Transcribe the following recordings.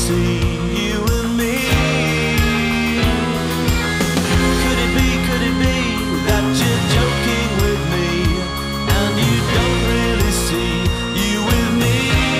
see you and me. Could it be that you're joking with me and you don't really see you with me?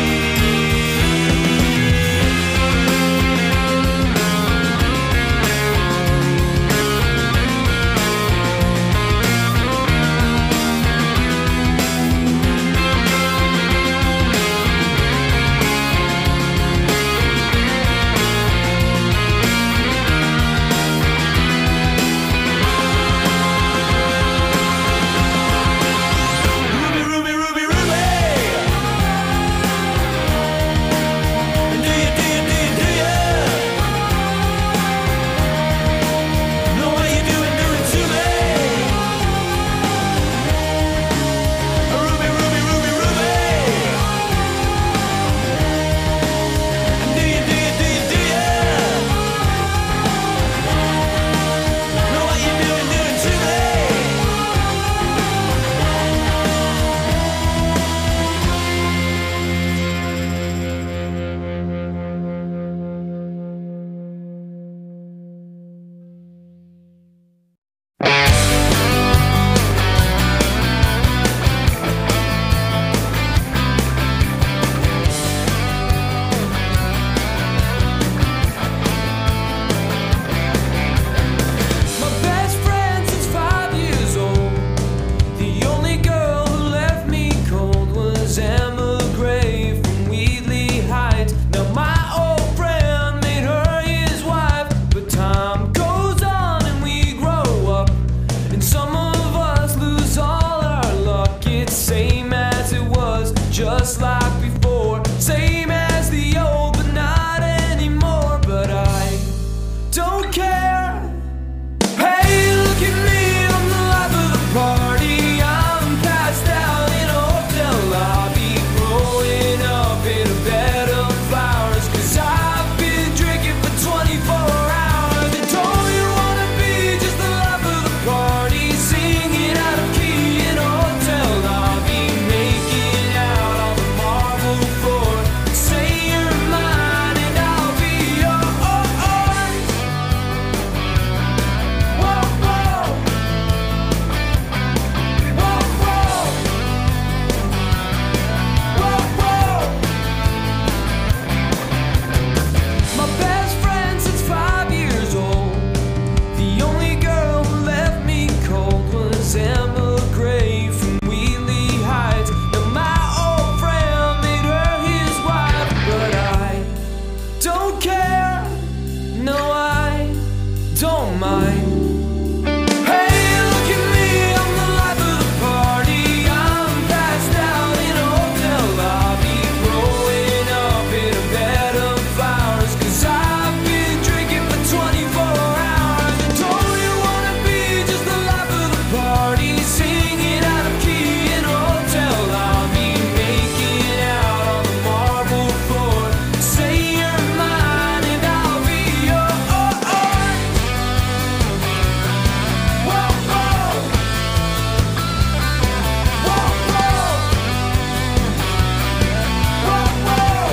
Just like before, same as the old, but not anymore. But I don't care. Hey, look at me, I'm the life of the party. I'm passed out in a hotel lobby, growing up in a bed of flowers, 'cause I've been drinking for 24 hours. And don't you wanna be just the life of the party, singing out of key in a hotel lobby, making out on the marble floor? Say you're mine and I'll be yours. Whoa, whoa. Whoa, whoa. Whoa, whoa. My best friend since 5 years old. The only girl who left me cold was Emma Gray from Wheatley Heights. Now my old friend made her his wife, but I don't care. No, I don't mind. Hey, look at me, I'm the life of the party. I'm passed out in a hotel lobby, growing up in a bed of flowers, 'cause I've been drinking for 24 hours. And don't you wanna be just the life of the party, singing out of key in a hotel lobby, making out on the marble floor? Say you're mine and I'll be yours. Whoa, whoa. Whoa, whoa. Whoa, whoa.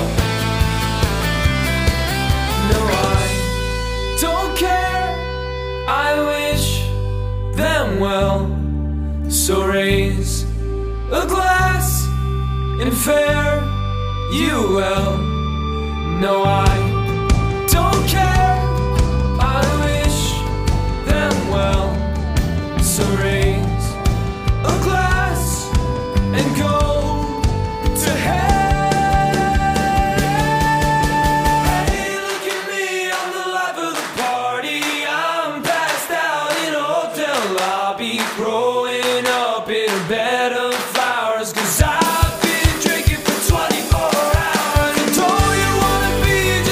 No, I don't care. I wish them well. So raise a glass and fare you well. No, I don't care. I wish them well. So raise a glass and go to hell. Hey, look at me, I'm the life of the party. I'm passed out in a hotel lobby, growing up in a bed of flowers, 'cause I've been drinking for 24 hours. And don't you wanna be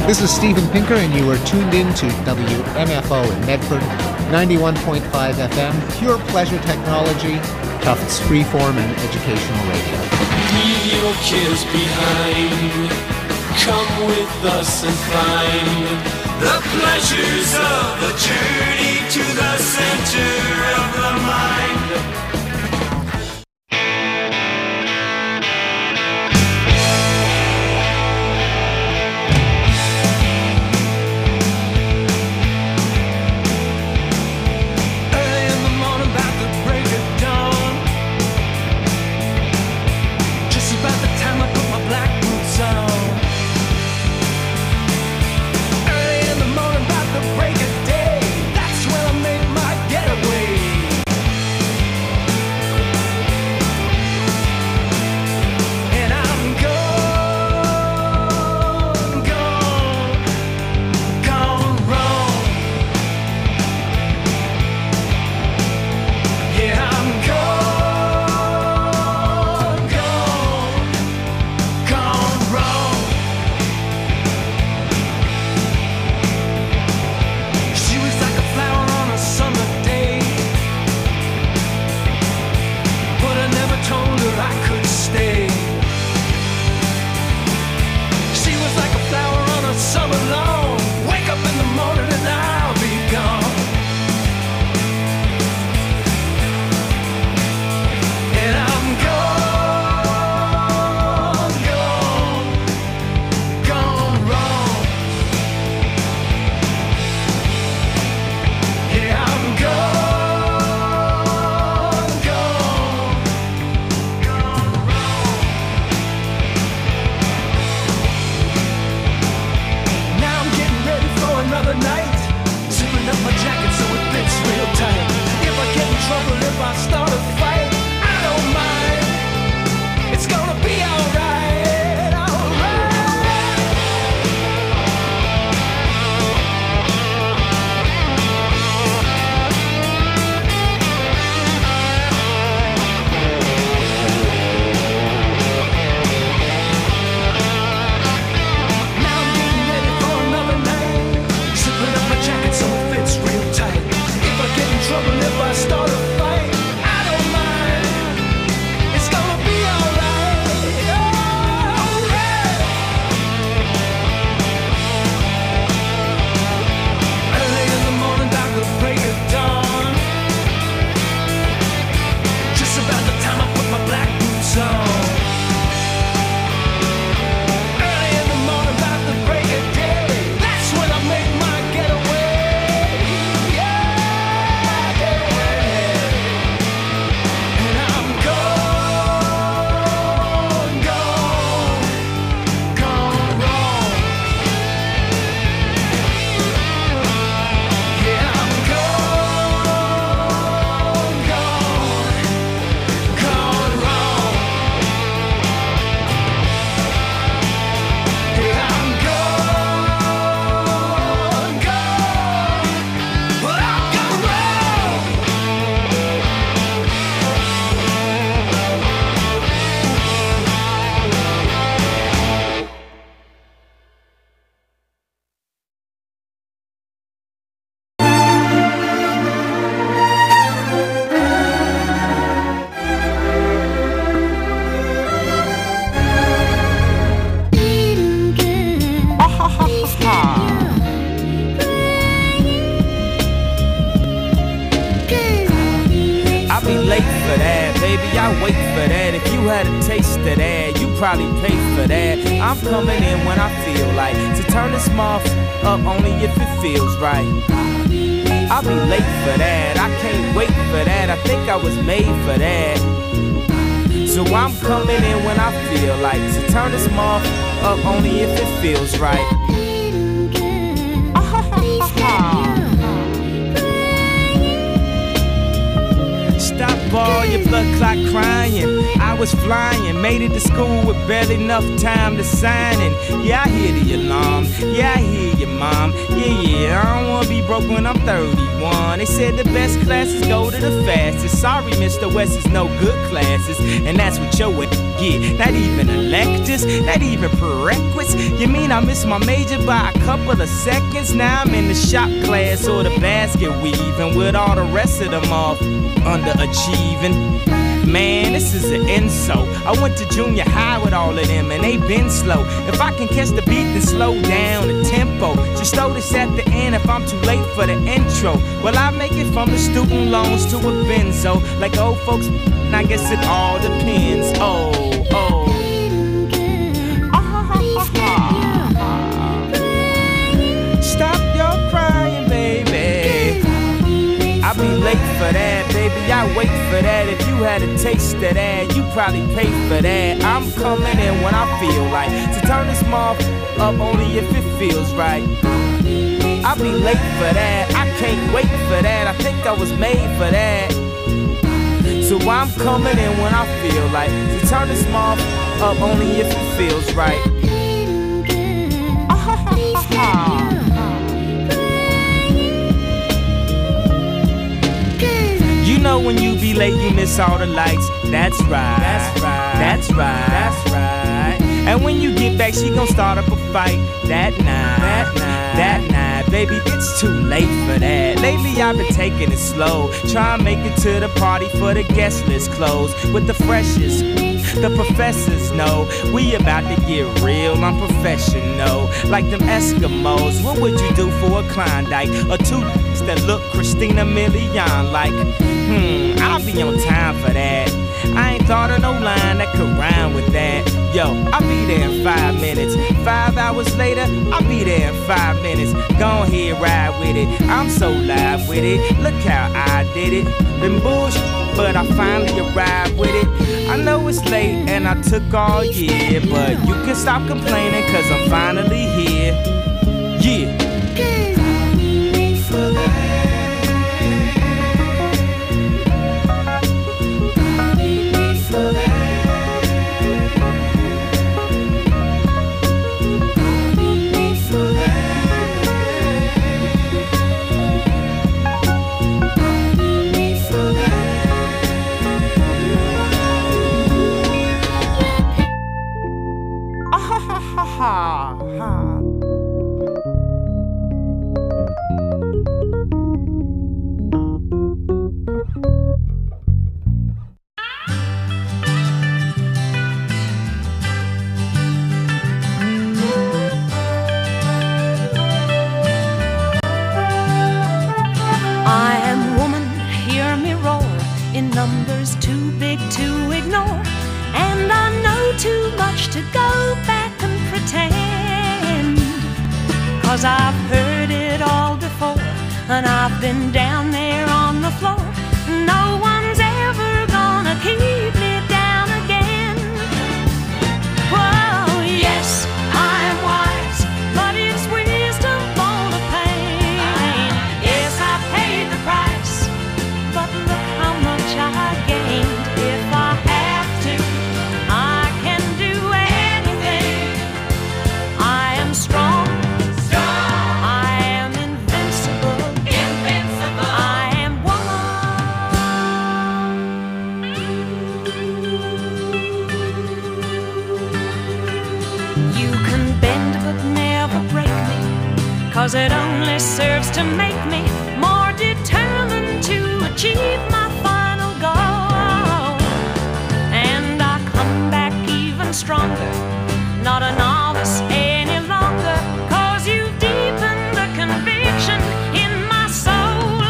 This is Steven Pinker, and you are tuned in to WMFO in Medford, 91.5 FM, pure pleasure technology, Tufts freeform and educational radio. Leave your kids behind. Come with us and find the pleasures of the journey to the center of the mind. Probably pay for that. I'm coming in when I feel like to turn this muff up only if it feels right. I'll be late for that. I can't wait for that. I think I was made for that. So I'm coming in when I feel like to turn this muff up only if it feels right. Stop all your blood clot crying. I was flying, made it to school with barely enough time to sign in. Yeah, I hear the alarm. Yeah, I hear your mom. Yeah, I don't wanna be broke when I'm 31. They said the best classes go to the fastest. Sorry, Mr. West is no good classes, and that's what your way. Yeah, not even electives, not even prerequisites. You mean I missed my major by a couple of seconds? Now I'm in the shop class or the basket weaving with all the rest of them off underachieving. Man, this is an insult. I went to junior high with all of them and they been slow. If I can catch the beat, then slow down the tempo. Just throw this at the end if I'm too late for the intro. Well, I make it from the student loans to a benzo. Like old folks, I guess it all depends. Oh. Stop your crying, baby. I'll be late for that, baby, I wait for that. If you had a taste of that, you probably pay for that. I'm coming in when I feel like to turn this mouth up only if it feels right. I'll be late for that, I can't wait for that. I think I was made for that. So I'm coming in when I feel like to turn this mouth up only if it feels right. You know when you be late, you miss all the lights. That's right. That's right. That's right. That's right. And when you get back, she gon' start up a fight. That night, baby, it's too late for that. Lately I've been taking it slow, try and make it to the party for the guest list closed with the freshest. The professors know we about to get real unprofessional, like them Eskimos. What would you do for a Klondike or two that look Christina Milian like? I'll be on time for that. I ain't thought of no line that could rhyme with that. Yo, I'll be there in 5 minutes. 5 hours later, I'll be there in 5 minutes. Go ahead, ride with it. I'm so live with it. Look how I did it. Been bullshit, but I finally arrived with it. I know it's late and I took all year, but you can stop complaining cause I'm finally here. Yeah. Numbers too big to ignore, and I know too much to go back and pretend. Cause I've heard it all before, and I've been down there on the floor. No one's ever gonna keep me down again. Whoa, yes, I am wise, but it's wisdom born of pain. Yes, I paid the price, but look how much I gained. If I have to, I can do anything. I am strong, I am invincible, I am woman. You can bend but never break me, cause it only serves to make me more determined to achieve my final goal. And I come back even stronger, not a novice any longer, cause you've deepened the conviction in my soul.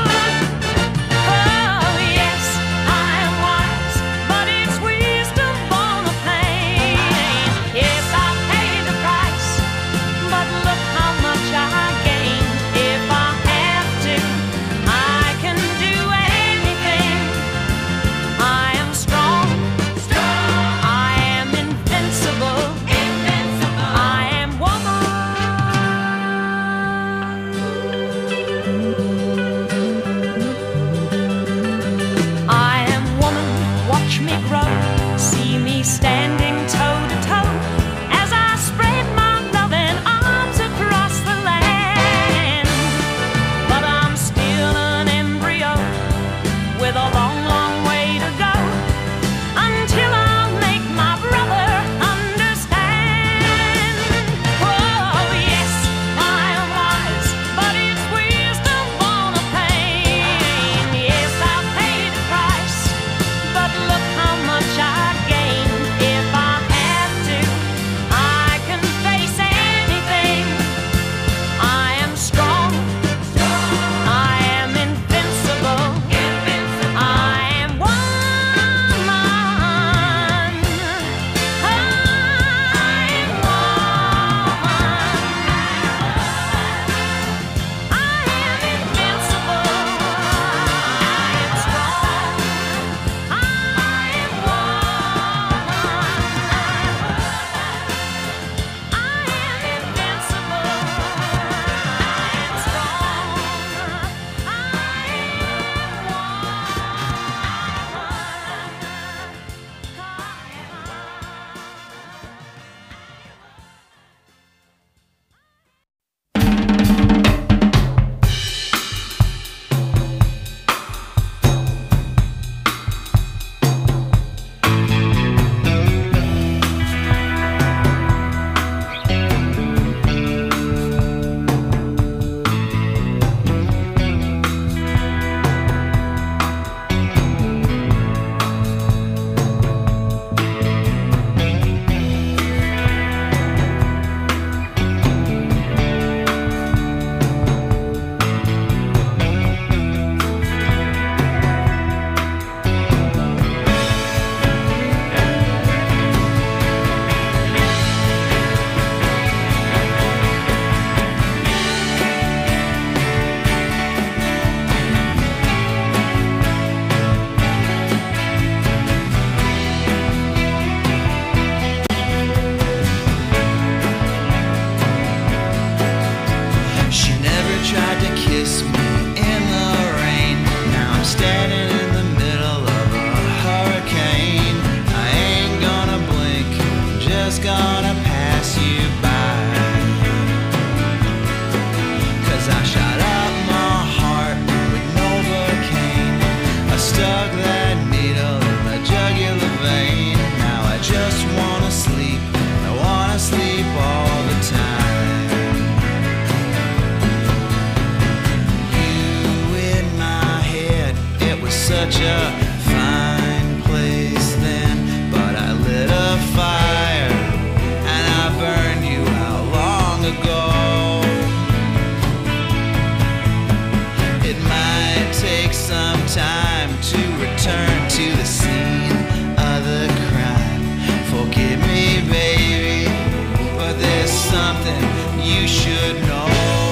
Oh yes, I am wise, but it's wisdom born of pain. Yes, I paid the price, but look how much I gained. If I have to, I can do anything. I am strong, I am invincible, gonna pass you by. 'Cause I shot up my heart with Novocaine. I stuck that needle in my jugular vein. Now I just wanna sleep. I wanna sleep all the time. You in my head, it was such a fine place then, but I lit a fire and I burned you out long ago. It might take some time to return to the scene of the crime. Forgive me, baby, but there's something you should know.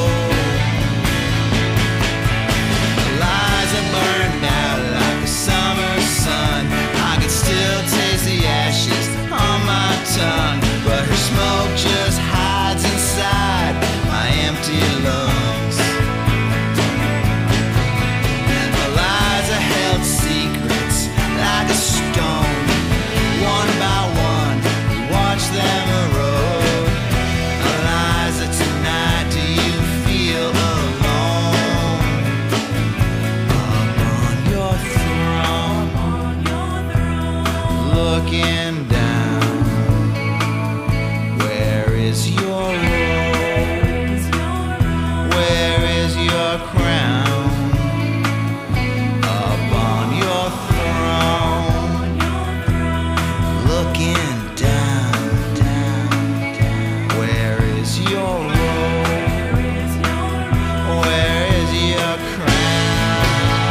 The lies are burned out like the summer sun. I can still taste the ashes on my tongue, but her smoke just hides inside my empty lungs. The lies are held secrets like a stone. One by one, we watch them erode. Eliza, tonight, do you feel alone? Up on your throne, looking down. Where is your robe? Where is your crown? Up on your throne, looking down, down, down. Where is your robe? Where is your crown?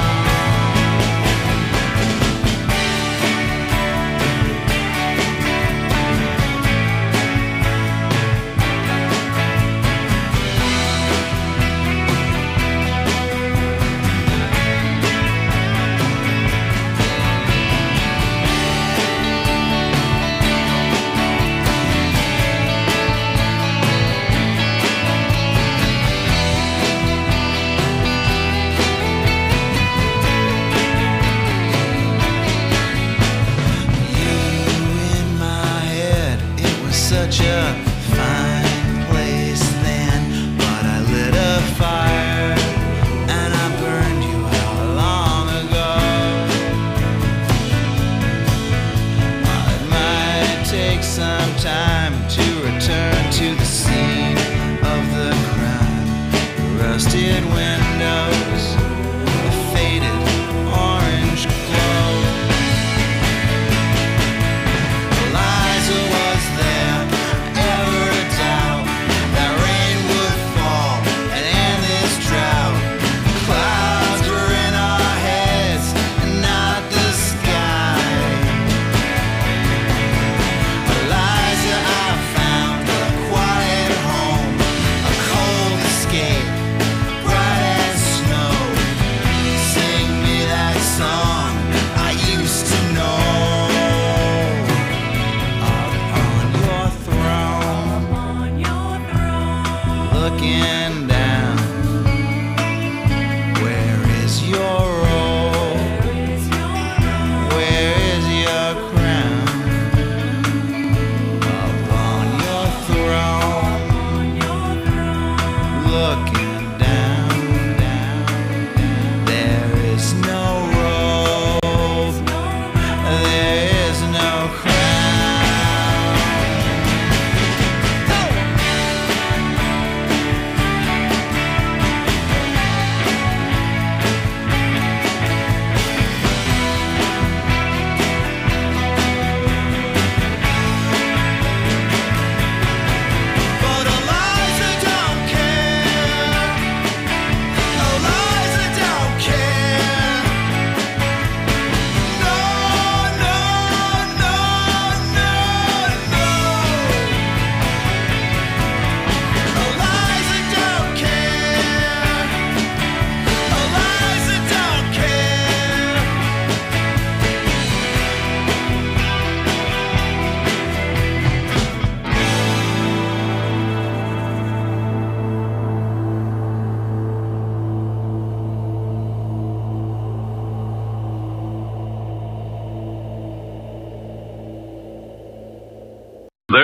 You in my head, it was such a fine place then, but I lit a fire and I burned you out long ago. It might take some time to return to the scene of the crime. Rusted windows, a faded orange glow. Eliza was there,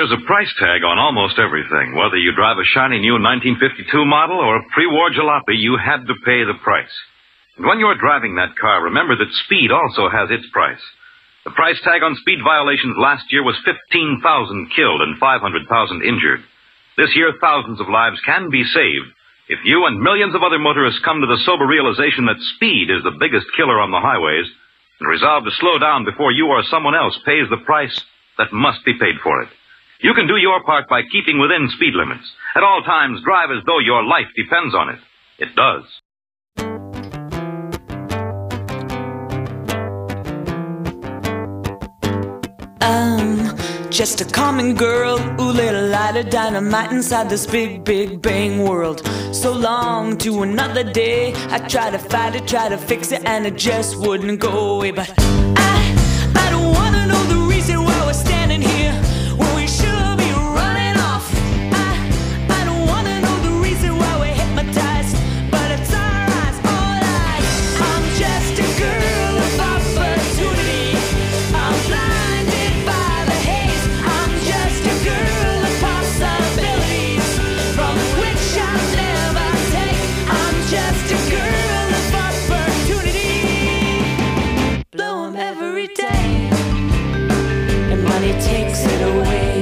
There's a price tag on almost everything. Whether you drive a shiny new 1952 model or a pre-war jalopy, you had to pay the price. And when you're driving that car, remember that speed also has its price. The price tag on speed violations last year was 15,000 killed and 500,000 injured. This year, thousands of lives can be saved if you and millions of other motorists come to the sober realization that speed is the biggest killer on the highways and resolve to slow down before you or someone else pays the price that must be paid for it. You can do your part by keeping within speed limits. At all times, drive as though your life depends on it. It does. Just a common girl, ooh, little light of dynamite inside this big, big bang world. So long to another day, I try to fight it, try to fix it, and it just wouldn't go away. But I don't wanna know the reason why we're standing here when we should be running off. I don't wanna know the reason why we're hypnotized, but it's our eyes, all eyes. I'm just a girl of opportunity. I'm blinded by the haze. I'm just a girl of possibilities from which I'll never take. I'm just a girl of opportunity. Blow 'em every day, and money takes it away.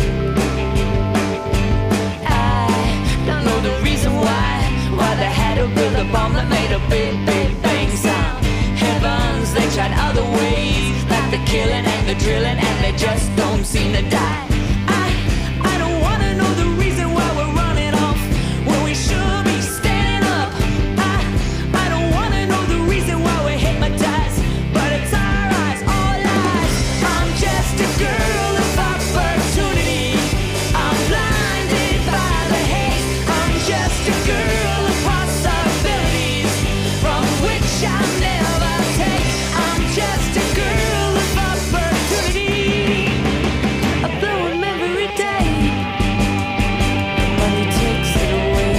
I don't know the reason why they had to build a bomb that made a big, big bang sound. Heavens, they tried other ways, like the killing and the drilling, and they just don't seem to die. I don't wanna know the reason why we're running off when we should be standing up. I don't wanna know the reason why we're hypnotized, but it's our eyes, all eyes. I'm just a girl of opportunity. I'm blinded by the haze. I'm just a girl of possibilities from which I'll never take. I'm just a girl of opportunity. I blow 'em every day. Money takes it away.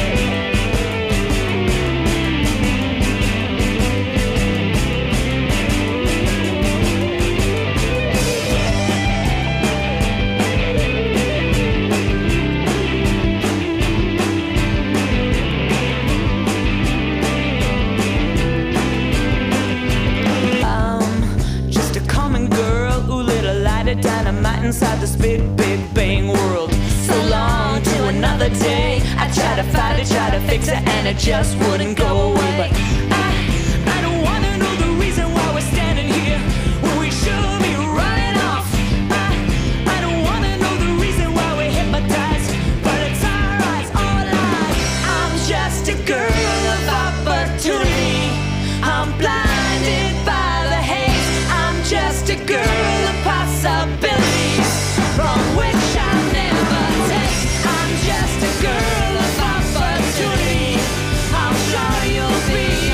I'm just a common girl, ooh, little light of dynamite inside this big, big bang world. So long to another day. I try to fight it, try to fix it, and it just wouldn't go away. But I don't wanna know the reason why we're standing here when we should be running off. I don't wanna know the reason why we're hypnotized, but it's our eyes, all eyes. I'm just a girl of opportunity. I'm blinded by the haze. I'm just a girl of possibilities from which I'll never take. I'm just a girl of opportunity. I'm sure you'll be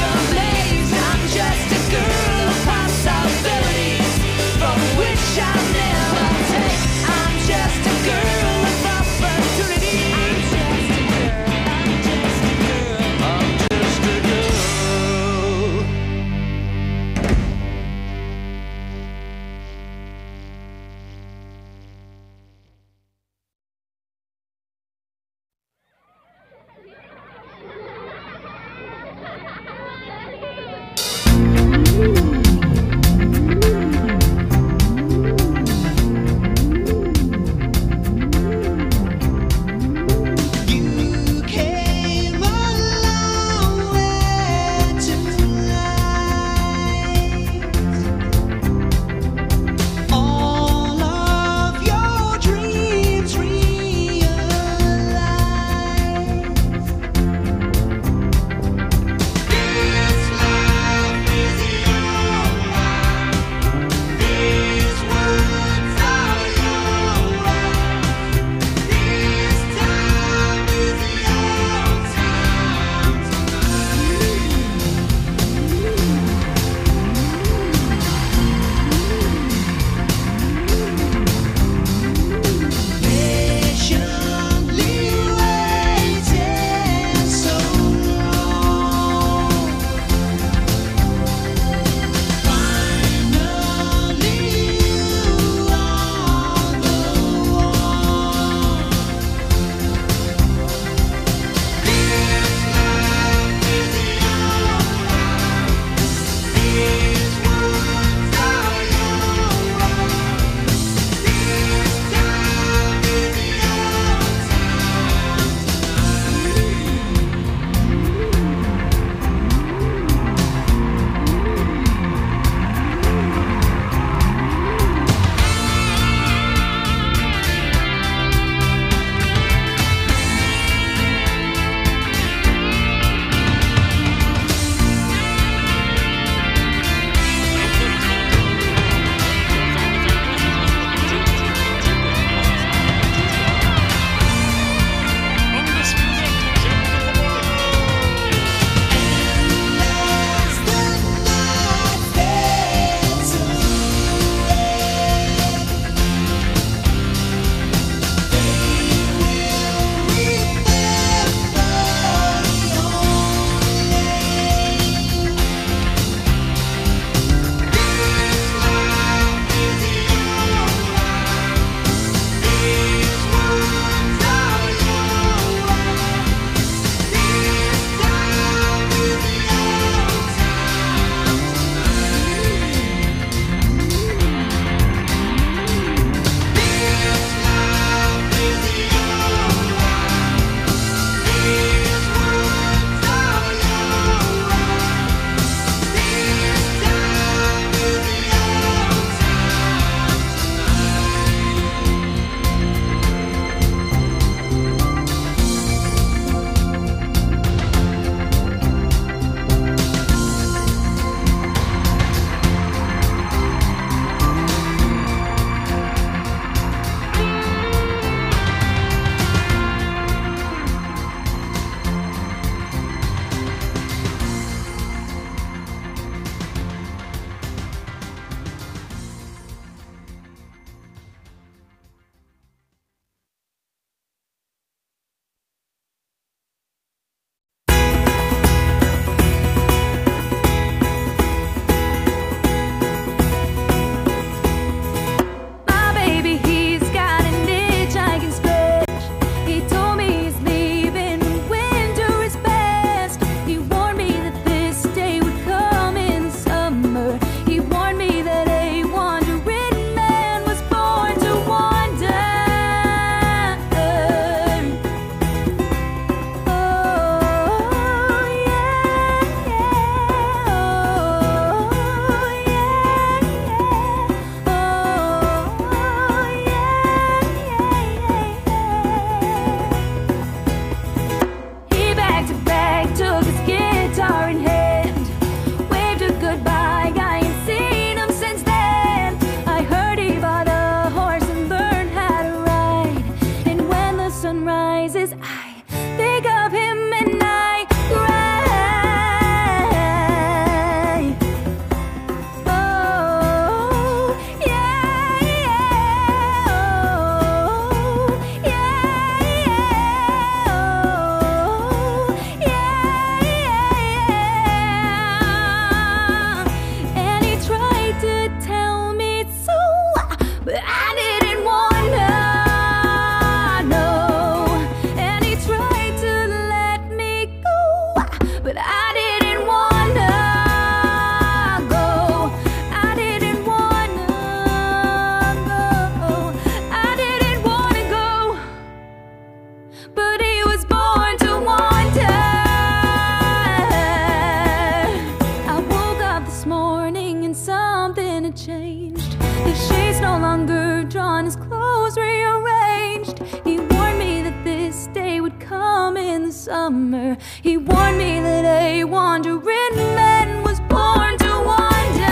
summer. He warned me that a wandering man was born to wander.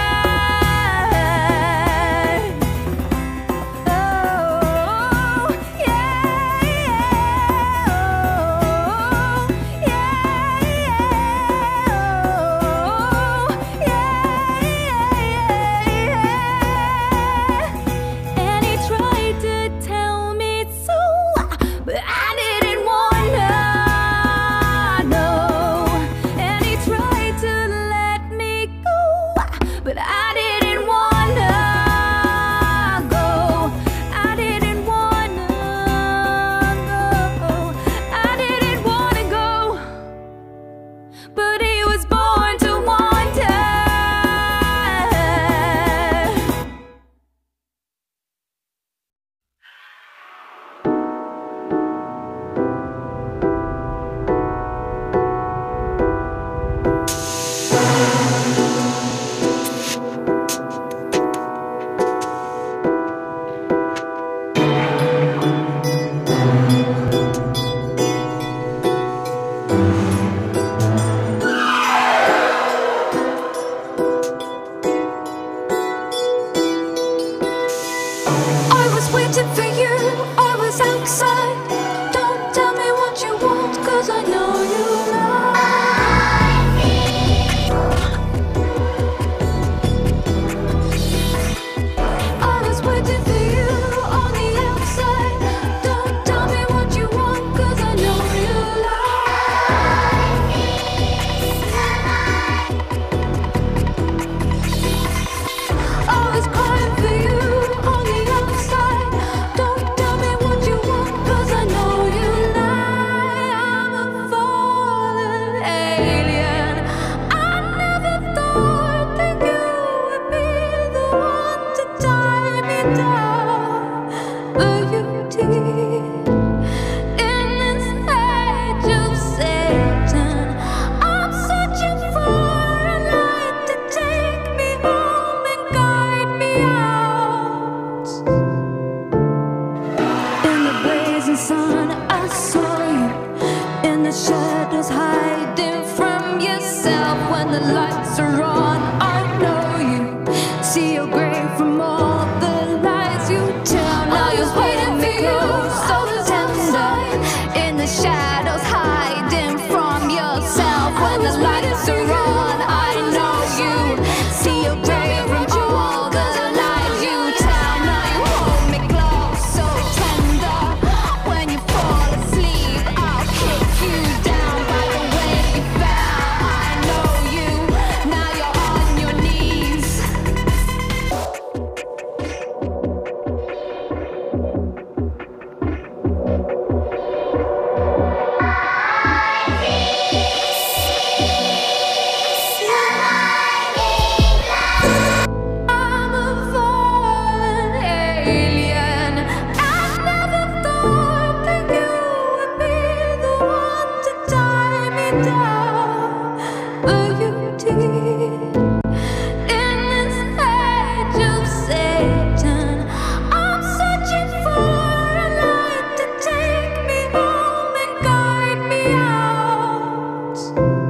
Oh, yeah, yeah, oh, yeah, yeah, oh, yeah. And he tried to tell me so, but I didn't wanna know. And he tried to let me go, but I didn't wanna go. I didn't wanna go. I didn't wanna go, but he was born to wander. I was waiting for you, I was outside. Don't tell me what you want, 'cause I know you like me. I was waiting for you on the outside. Don't tell me what you want, 'cause I know you like me. I was crying for you on the outside. Don't tell me what you want, 'cause I know you lie. I'm a fallen alien. I never thought that you would be the one to tie me down, but you did. In this age of Satan, I'm searching for a light to take me home and guide me out. In the blazing sun, I saw you. In the shadows, hiding from yourself. When the lights are on, I know you. See your grave from all the lies you tell. Now you're waiting for you, so tender. In the shadows, hiding from yourself. When the lights are on, I know you. See your grave from all the lies you tell. Now you hold me close, so tender. When you fall asleep, I'll kick you down by the way you fell. I know you. Now you're on your knees. I'm a fallen alien. I never thought that you would be the one to tie me down, but you did. In this age of Satan, I'm searching for a light to take me home and guide me out.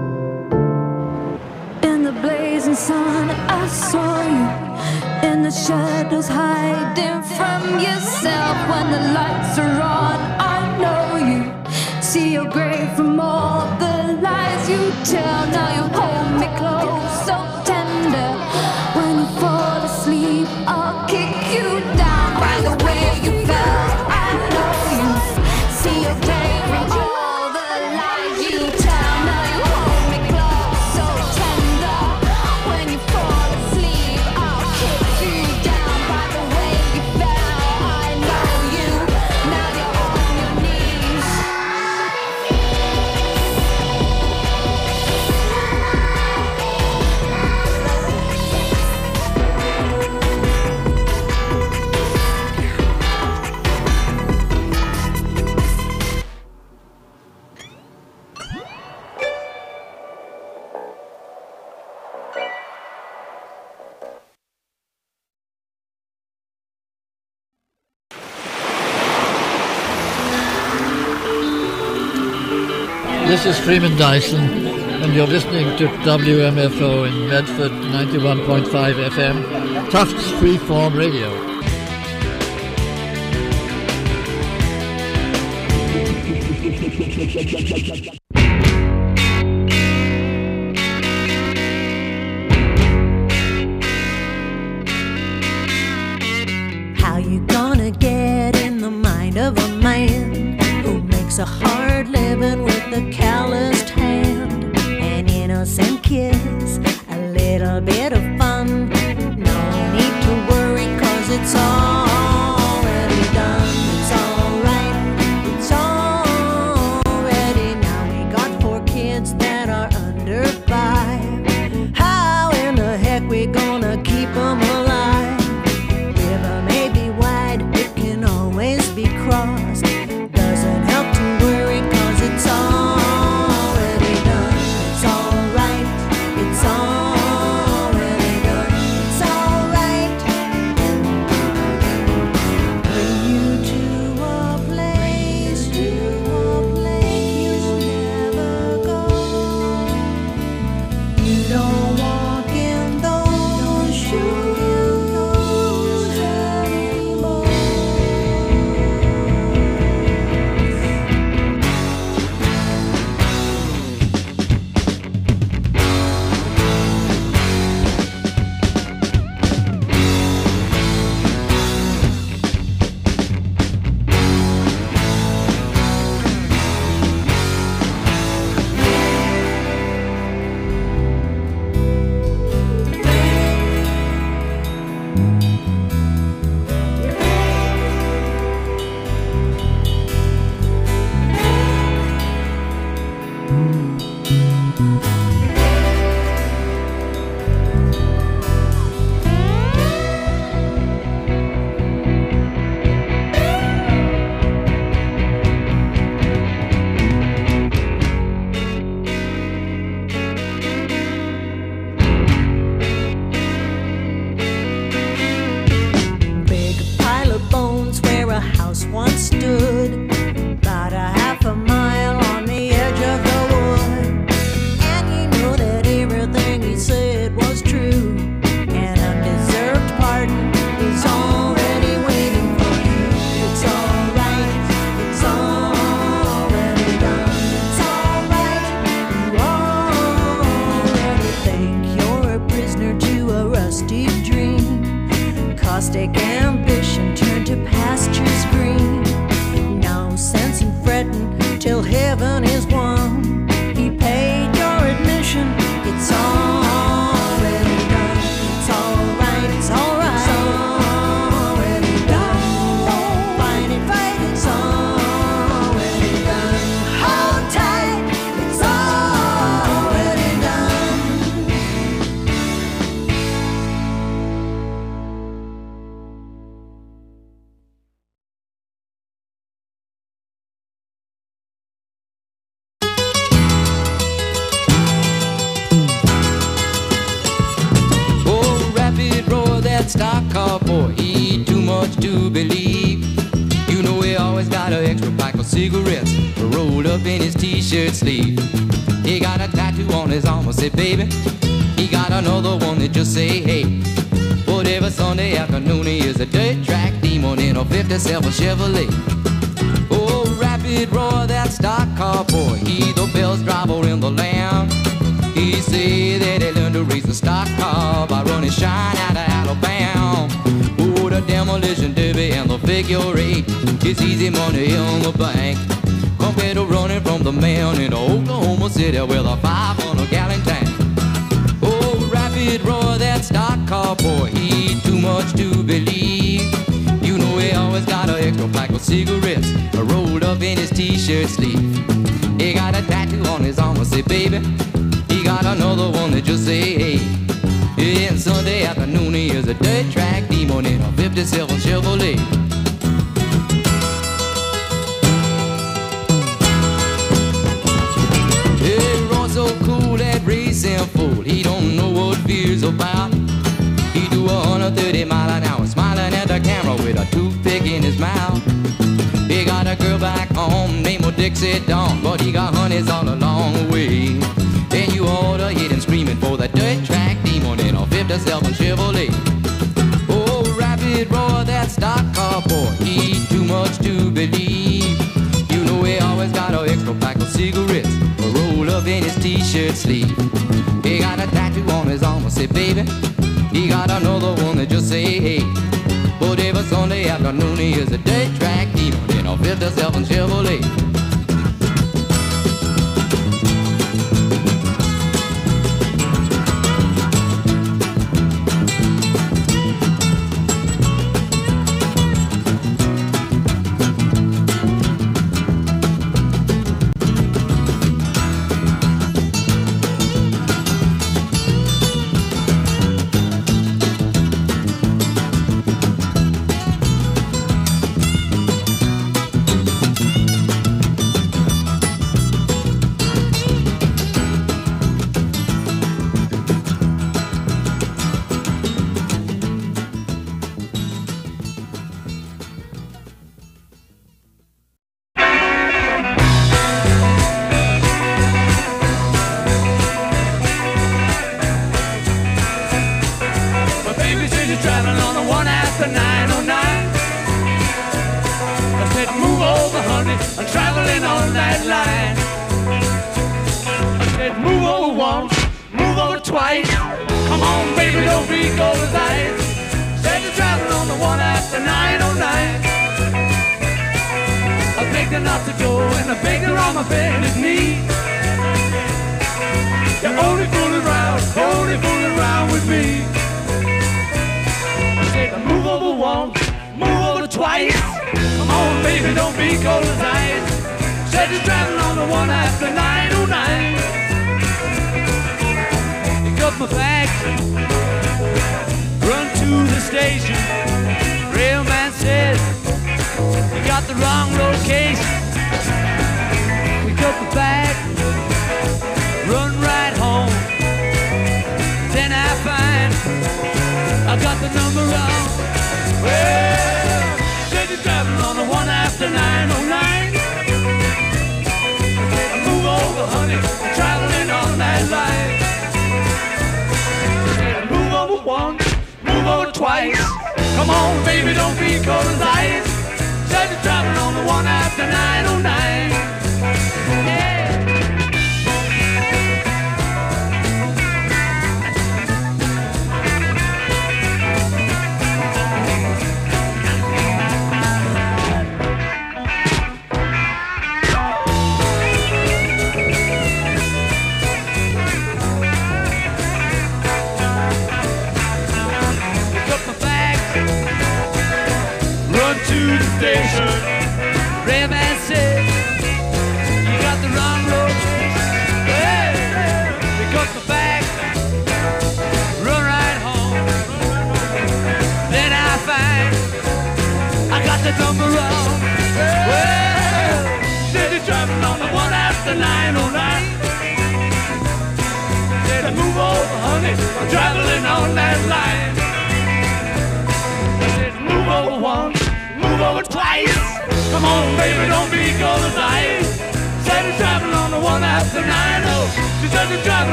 In the blazing sun, I saw you. In the shadows, hiding from yourself. When the lights are on, I know you. See your grave from all the lies you tell. Now you hold me close, so tender. When you fall asleep, I'll kick you down by the way you fell. I know you. See your grave from all the lies you tell. Now you hold me close, so tender. When you fall asleep, I'll kick you down by the way you fell. I know you. Now you're on your knees. This is Freeman Dyson, and you're listening to WMFO in Medford, 91.5 FM, Tufts Freeform Radio. How you gonna get in the mind of a man who makes a hard living with a calloused hand? An innocent kiss, a little bit of fun. No need to worry, 'cause it's already done. It's alright, it's already now. We got 4 kids that are under 5. How in the heck we gonna keep them alive? River may be wide, it can always be crossed. Doesn't help to worry, 'cause it's already done. It's alright, it's already done. It's alright. Bring you to a place you never go. You don't walk in those shoes anymore. Big pile of bones where a house once stood, about a half a mile on the edge of the wood. And you know that everything he said was true. An undeserved pardon is already waiting for you. It's alright, it's already done. It's alright, you already think you're a prisoner to a rusty dream. Caustic ambition turned to pastures green. No sense in fretting till heaven is won. He paid your admission. It's already done. It's alright. It's alright. It's already done. Don't fight it. It's already done. Hold tight. It's already done. Oh, rapid roar, that stock car boy, he too much to believe. You know he always got an extra pack of cigarettes rolled up in his t-shirt sleeve. He got a tattoo on his arm, I say, baby. He got another one that just say, hey. Whatever Sunday afternoon, he is a dirt track demon in a 57 Chevrolet. Oh, rapid roar, that stock car boy, he the best driver in the land. He say that he learned to race a stock car by running shine out of Alabama. Oh, the demolition derby and the figure 8, it's easy money in the bank compared to running from the man in Oklahoma City with a 500-gallon tank. Oh, rapid roar, that stock car boy, he too much to believe. You know he always got an extra pack of cigarettes rolled up in his t-shirt sleeve. He got a tattoo on his arm, I say, baby. He got another one that just say, hey. And Sunday afternoon, he is a dirt track demon in a 57 Chevrolet. Hey, Roy's so cool, that racing fool. He don't know what fear's about. He do 130 mile an hour, smiling at the camera with a toothpick in his mouth. He got a girl back home named Odette. Dixie Dawn, but he got honeys all along the way. Then you oughta hit him screaming for that dirt track demon in a 57 Chevrolet. Oh, rapid roar, that stock car boy, he too much to believe. You know he always got an extra pack of cigarettes rolled up in his t-shirt sleeve. He got a tattoo on his arm, I say, baby. He got another one that just say, hey. But every Sunday afternoon he is a dirt track demon in a 57 Chevrolet.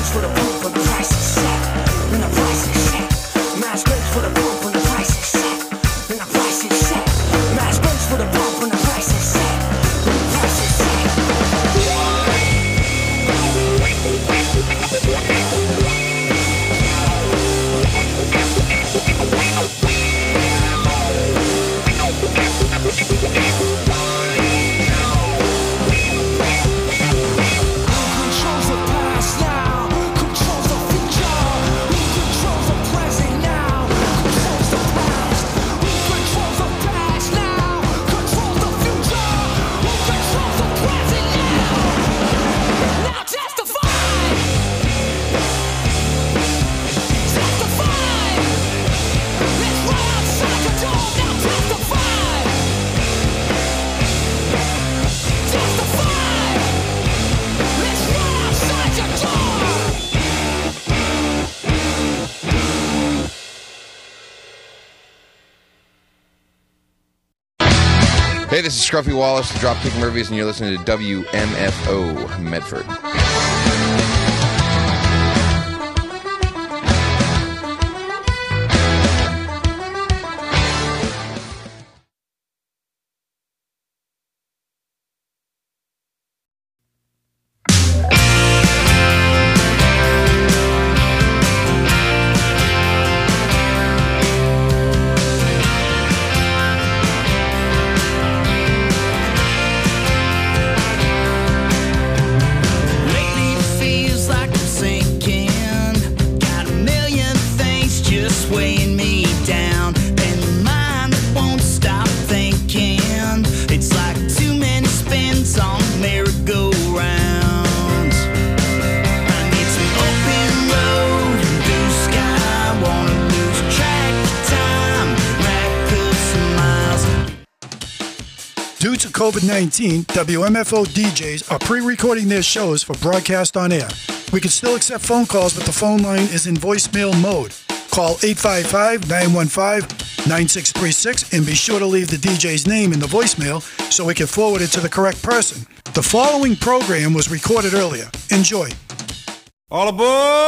breaks for the pump when the price is set. When the price is set. Mass breaks for the pump when the price is set. When the price is set. Mass breaks for the pump when the price is set. When the price is set. Hey, this is Scruffy Wallace, the Dropkick Murphys, and you're listening to WMFO Medford. Due to COVID-19, WMFO DJs are pre-recording their shows for broadcast on air. We can still accept phone calls, but the phone line is in voicemail mode. Call 855-915-9636 and be sure to leave the DJ's name in the voicemail so we can forward it to the correct person. The following program was recorded earlier. Enjoy. All aboard!